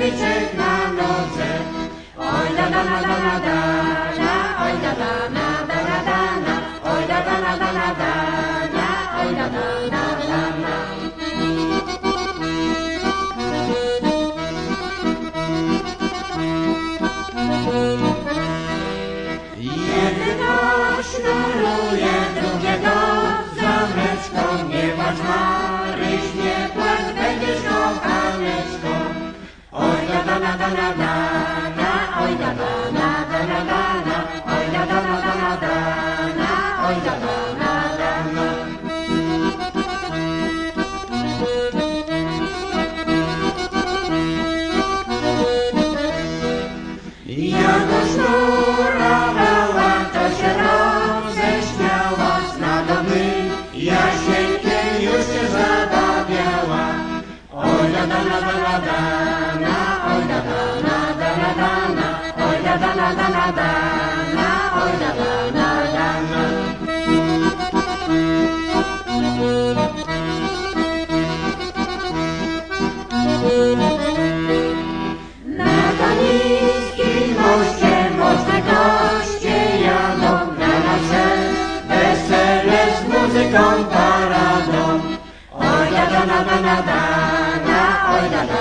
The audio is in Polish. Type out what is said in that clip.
smyczek na nodze. Oj da da da da da da, oj da da da da da da, oj da da da da da da, oj da da da da da. Jedno sznuruje, drugie do zameczką. Nie płacz, Maryś, nie płacz, będziesz kochaneczką. Oj da da da da da da, oj da da da da da da, oj da da da da da da, oj da da da da da. Ja go sznurowała, to się roześmiała, z nadomy Jasieńkiem już się zabawiała. Oj da da da da da da, oj da da da da da da, oj da da da da da da, oj da da da da da. Na Kalińskim moście mocne goście jadą, na nasze wesele z muzyką paradą. Oj da da da da da da, oj da da